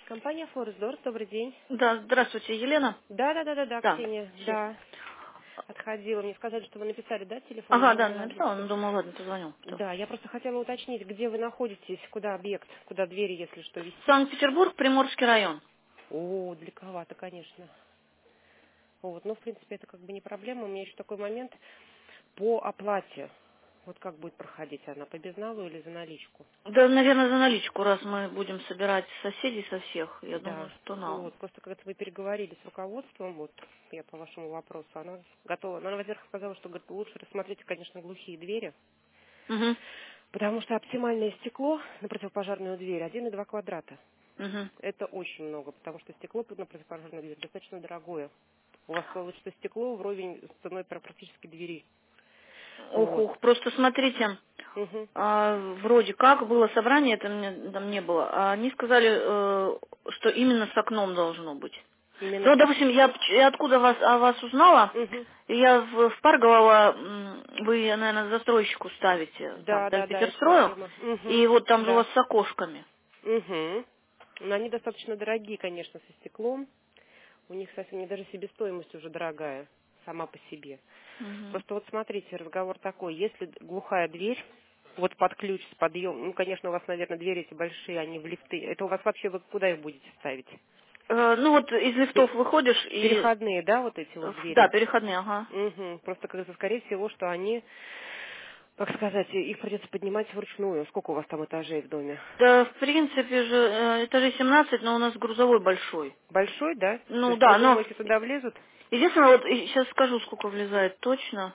Компания Форсдорс, добрый день. Да, здравствуйте, Елена. Да, Да, Ксения, все. да. Отходила. Мне сказали, что вы написали, да, телефон, Ага, я да, взяла написала, трубку. ну, думаю, ладно, позвоню. Что? Да, я просто хотела уточнить, где вы находитесь, куда объект, куда двери, если что, вести. Санкт-Петербург, Приморский район. О, далековато, конечно. Вот, но, в принципе, это как бы не проблема. У меня еще такой момент по оплате. Вот как будет проходить она, по безналу или за наличку? Да, наверное, за наличку, раз мы будем собирать соседей со всех, я думаю, Да, что нам. вот, просто когда мы переговорили с руководством, вот, я по вашему вопросу, она готова, она, во-первых, сказала, что, говорит, лучше рассмотрите, конечно, глухие двери, Угу, потому что оптимальное стекло на противопожарную дверь 1,2 квадрата. угу. Это очень много, потому что стекло на противопожарную дверь достаточно дорогое. У вас получится стекло вровень с ценой практически двери. Ох, Вот. ох, просто смотрите, Угу. вроде как было собрание, это мне, там не было, а они сказали, что именно с окном должно быть. Именно Ну, так. допустим, я откуда о вас узнала, Угу. и я в Паргово, вы, наверное, застройщику ставите, там, Да, это та Питерстрою, фирма. и Угу. вот там же у Да. вас с окошками. Угу. Но они достаточно дорогие, конечно, со стеклом. У них совсем не даже себестоимость уже дорогая, сама по себе. Мгм. Просто вот смотрите, разговор такой, если глухая дверь, вот под ключ с подъем, ну, конечно, у вас, наверное, двери эти большие, они в лифты. Это у вас вообще, вы куда их будете ставить? Ну, вот из лифтов выходишь и... Переходные, да, вот эти вот Да, двери? переходные, ага. Угу. Просто, кажется, скорее всего, что они, как сказать, их придется поднимать вручную. Сколько у вас там этажей в доме? Да, в принципе же, этажей 17, но у нас грузовой большой. Большой, да? То Ну, есть вы да, но... думаете, туда влезут? Единственное, вот сейчас скажу, сколько влезает точно.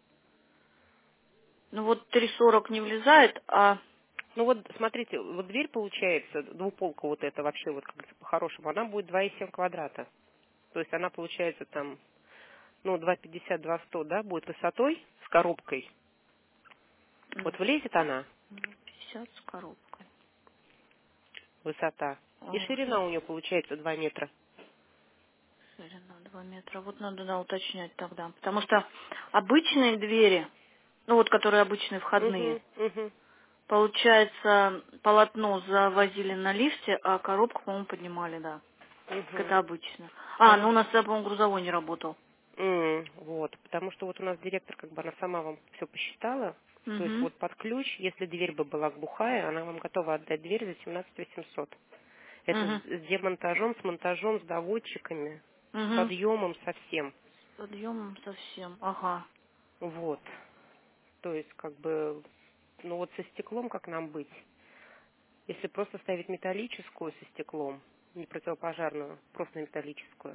Ну, вот 3,40 не влезает, а... Ну вот, смотрите, вот дверь получается, двуполка вот эта вообще вот как по-хорошему, она будет 2,7 квадрата. То есть она получается там, ну, 2,50, 2,100, да, будет высотой с коробкой. Вот влезет она, 50 с коробкой. высота. И О, ширина у нее получается 2 метра. ширина 2 метра. Вот надо, да, уточнять тогда. Потому что обычные двери, ну вот которые обычные входные, Угу, угу, получается, полотно завозили на лифте, а коробку, по-моему, поднимали, да. Так угу. это обычно. Ну у Потому, нас, по-моему, грузовой не работал. вот, потому что вот у нас директор, как бы она сама вам все посчитала. То есть Угу. вот под ключ, если дверь бы была глухая, она вам готова отдать дверь за 17 800. Это Угу. с демонтажом, с монтажом, с доводчиками, с Угу. подъемом, со всем. С подъемом совсем. Ага. Вот. То есть, как бы, ну вот со стеклом как нам быть? Если просто ставить металлическую со стеклом, не противопожарную, просто металлическую,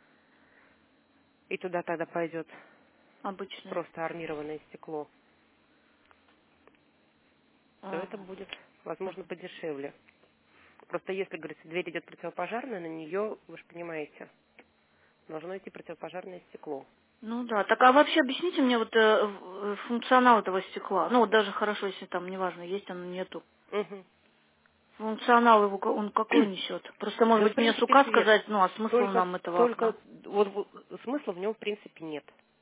и туда тогда пойдет Обычные. просто армированное стекло, то это Ага. будет, возможно, подешевле. Просто если, говорится, дверь идет противопожарная, на нее, вы же понимаете, должно идти противопожарное стекло. Ну да, так а вообще объясните мне вот функционал этого стекла. Ну вот даже хорошо, если там, неважно, есть оно, нету. Мгм. Функционал его, он какой несет? Просто, может Да, в быть, мне с принципе, рука свет. сказать, ну а смысл Только, нам этого только, окна? вот смысла в нем, в принципе, нет.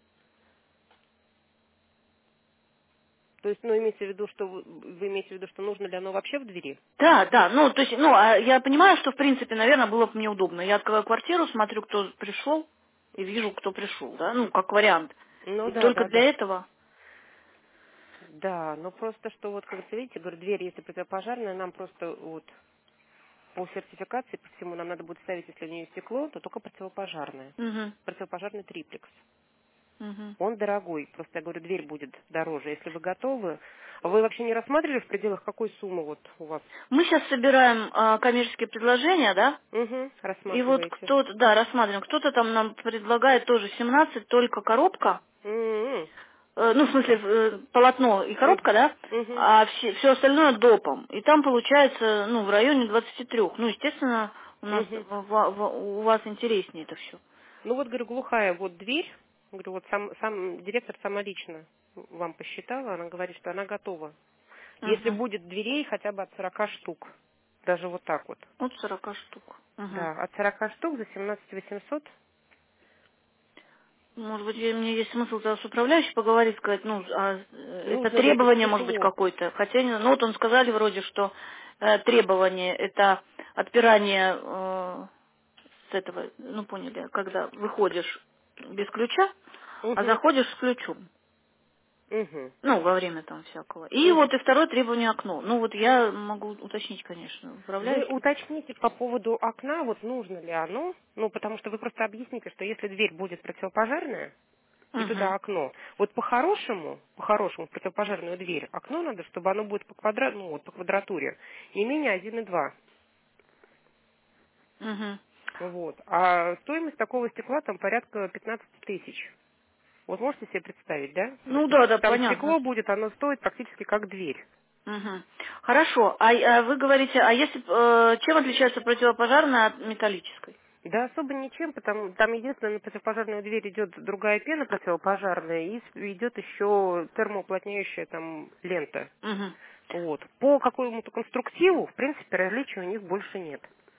То есть, ну, имеется в виду, что вы имеете в виду, что нужно ли оно вообще в двери? Да, да, ну, то есть, ну, я понимаю, что, в принципе, наверное, было бы мне удобно. Я открываю квартиру, смотрю, кто пришел, и вижу, кто пришел, да, ну, как вариант. Ну, И да, только да, для да. этого, Да, но просто, что вот, как говорится, видите, говорю, дверь, если противопожарная, нам просто вот по сертификации, по всему, нам надо будет ставить, если у нее стекло, то только противопожарное. угу, Противопожарный триплекс. угу. Он дорогой, просто я говорю, дверь будет дороже. Если вы готовы, вы вообще не рассматривали в пределах какой суммы вот у вас? Мы сейчас собираем коммерческие предложения, да, Угу, и вот рассматриваете. кто-то, да, рассматриваем, кто-то там нам предлагает тоже 17, только коробка, М, ну, в смысле, полотно и м, коробка, да, мгм, а все остальное допом. И там получается, ну, в районе 23. Ну, естественно, у нас, мгм. у вас интереснее это все. Ну вот, говорю, глухая вот дверь, говорю, вот сам директор сама лично вам посчитала, она говорит, что она готова. Если Угу. будет дверей хотя бы от 40 штук, даже вот так вот. От 40 штук. Угу. Да, от 40 штук за 17 800. Может быть, мне есть смысл тогда с управляющей поговорить, сказать, ну, это Нужно ли это требование, может быть, стекло? какое-то. Хотя, ну, вот он сказали вроде, что требование это отпирание с этого, ну поняли, когда выходишь без ключа, а Угу. заходишь с ключом. Угу. Ну, во время там всякого. И Угу. вот и второе требование окно. Ну, вот я могу уточнить, конечно, Вы управляющий. уточните по поводу окна, вот нужно ли оно, ну, потому что вы просто объясните, что если дверь будет противопожарная, и туда Угу. окно, вот по-хорошему, в противопожарную дверь, окно надо, чтобы оно будет по квадрату, ну, вот по квадратуре, не менее 1,2. Угу. Вот. А стоимость такого стекла там порядка 15 тысяч. Вот можете себе представить, да? Вот Ну да, да, там понятно. стекло будет, оно стоит практически как дверь. Угу. Хорошо. А вы говорите, а если чем отличается противопожарная от металлической? Да особо ничем, потому там единственное, на противопожарную дверь идет другая пена противопожарная и идет еще термоуплотняющая там лента. Угу. Вот. По какому-то конструктиву, в принципе, различий у них больше нет.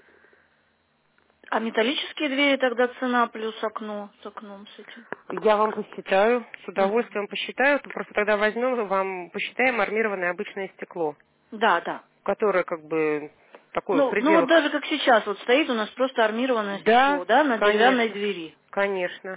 А металлические двери тогда цена плюс окно с окном с этим? Я вам посчитаю, с Угу. удовольствием посчитаю, то просто тогда возьмем, вам посчитаем армированное обычное стекло, Да, да. которое как бы такое в Ну вот пределах. даже как сейчас вот стоит у нас просто армированное Да, стекло, да, на деревянной конечно, двери. конечно.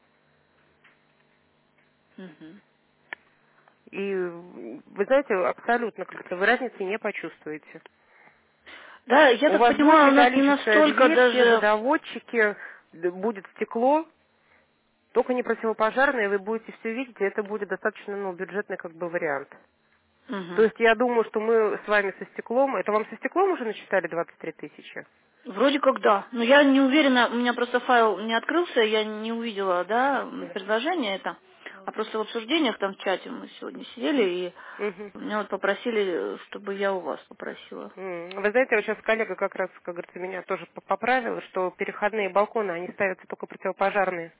Угу. И вы знаете, абсолютно как-то вы разницы не почувствуете. Да, я У так вас будет понимаю, у нас не металлическая настолько дверь, те же даже... доводчики, будет стекло, только не противопожарное, вы будете все видеть, и это будет достаточно, ну, бюджетный как бы вариант. То Угу. есть я думаю, что мы с вами со стеклом, это вам со стеклом уже насчитали 23 тысячи? Вроде как да. Но я не уверена, у меня просто файл не открылся, я не увидела, да, предложение это. А просто в обсуждениях там в чате мы сегодня сидели, и Мгм. меня вот попросили, чтобы я у вас попросила. Вы знаете, вот сейчас коллега как раз, как говорится, меня тоже поправила, что переходные балконы, они ставятся только противопожарные.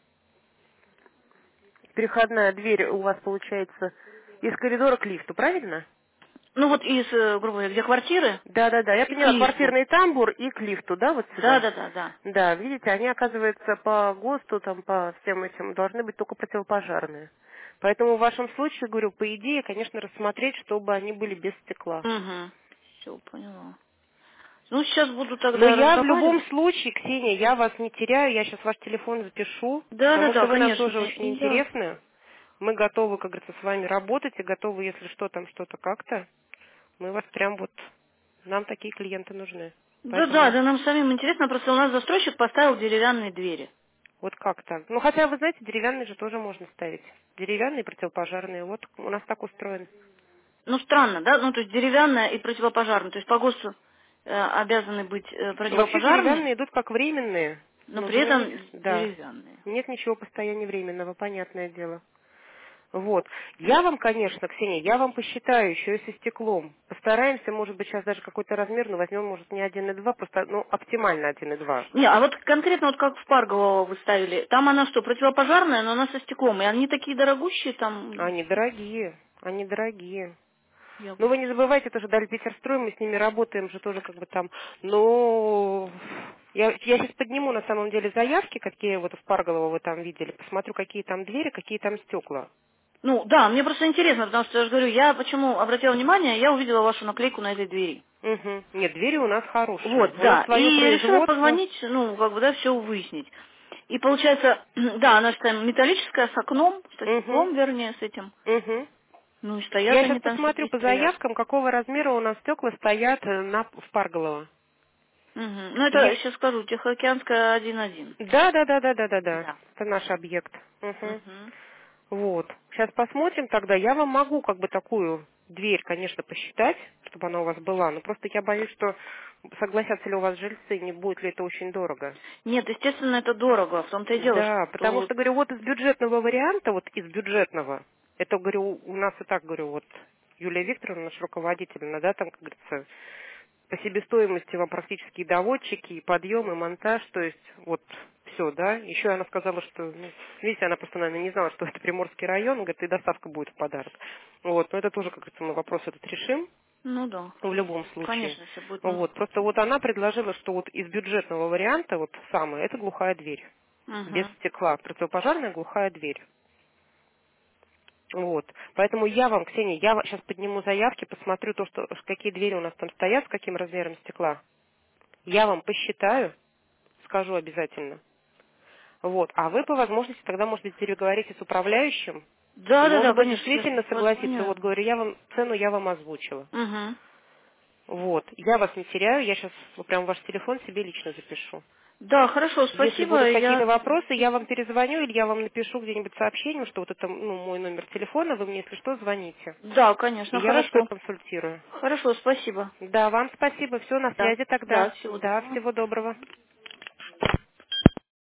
Переходная дверь у вас получается из коридора к лифту, правильно? Ну вот из, грубо говоря, где квартиры, Да, я и к поняла, лифту. квартирный тамбур и к лифту, да, вот Да, сюда? да, да, да. Да, видите, они, оказывается, по ГОСТу, там, по всем этим, должны быть только противопожарные. Поэтому в вашем случае, говорю, по идее, конечно, рассмотреть, чтобы они были без стекла. Угу. Все, поняла. Ну, сейчас буду Но тогда я в любом разговаривать. случае, Ксения, я вас не теряю, я сейчас ваш телефон запишу, Да, да, потому да, что вы нам конечно. тоже очень Да. интересны. Мы готовы, как говорится, с вами работать и готовы, если что там, что-то как-то. Мы вас прям вот, нам такие клиенты нужны. Да, да, Поэтому да, нам самим интересно, просто у нас застройщик поставил деревянные двери. вот как так? Ну, хотя, вы знаете, деревянные же тоже можно ставить. Деревянные противопожарные, вот у нас так устроено. Ну, странно, да? Ну, то есть деревянная и противопожарная. То есть по ГОСТу обязаны быть Вообще противопожарные, деревянные идут как временные, но но при нет, этом да, деревянные. нет ничего постоянно временного, понятное дело. Вот. Я вам, конечно, Ксения, я вам посчитаю еще и со стеклом. Постараемся, может быть, сейчас даже какой-то размер, но возьмем, может, не 1,2, просто, ну, оптимально 1,2. Не, а вот конкретно вот как в Паргово вы ставили, там она что, противопожарная, но она со стеклом, и они такие дорогущие там. Они дорогие, они дорогие. Я Но вот. вы не забывайте, тоже Даль Питерстрой, мы с ними работаем же тоже как бы там. Но я сейчас подниму на самом деле заявки, какие вот в Парголово вы там видели, посмотрю, какие там двери, какие там стекла. Ну, да, мне просто интересно, потому что я же говорю, я почему обратила внимание, я увидела вашу наклейку на этой двери. Угу. Нет, двери у нас хорошие. Вот, У нас да. И свое решила производство. позвонить, ну, как бы, да, все выяснить. И получается, да, она же там металлическая, с окном, со Угу. стеклом, вернее, с этим. Угу. Ну, и стоят Я сейчас они там посмотрю себе, по стоят. заявкам, какого размера у нас стекла стоят в Парголово. Мгм. Ну, это, Я... сейчас скажу, Тихоокеанская 1.1. Да. Да. Это наш объект. Угу. Мгм. Вот. Сейчас посмотрим тогда. Я вам могу как бы такую дверь, конечно, посчитать, чтобы она у вас была. Но просто я боюсь, что согласятся ли у вас жильцы, не будет ли это очень дорого. Нет, естественно, это дорого. В том-то и дело, Да, потому что... что, говорю, вот из бюджетного варианта, вот из бюджетного, это, говорю, у нас и так, говорю, вот Юлия Викторовна, наш руководитель, она, да, там, как говорится, по себестоимости вам практически и доводчики, и подъем, и монтаж, то есть вот все, да. Еще она сказала, что, ну, видите, она просто, наверное, не знала, что это Приморский район, говорит, и доставка будет в подарок. Вот, но это тоже, как говорится, мы вопрос этот решим Ну, да. в любом случае. Конечно, если будет... Вот, просто вот она предложила, что вот из бюджетного варианта, вот самое, это глухая дверь. Без Угу. стекла, противопожарная глухая дверь. Вот. Поэтому я вам, Ксения, я сейчас подниму заявки, посмотрю то, что, какие двери у нас там стоят, с каким размером стекла. Я вам посчитаю, скажу обязательно. Вот. А вы по возможности тогда, может быть, переговорите с управляющим. Да, И, да, может да, быть, конечно, действительно я вас согласиться. поняла. Вот, говорю, цену я вам озвучила. Угу. Вот. Я вас не теряю, я сейчас прям ваш телефон себе лично запишу. Да, хорошо, Если спасибо. будут какие-то Я... вопросы, я вам перезвоню или я вам напишу где-нибудь сообщение, что вот это мой номер телефона, вы мне, если что, звоните. Да, И конечно, я вас хорошо. проконсультирую. Хорошо, спасибо. Да, вам спасибо. Все, на Да, связи тогда. да, всего Да, доброго. всего доброго.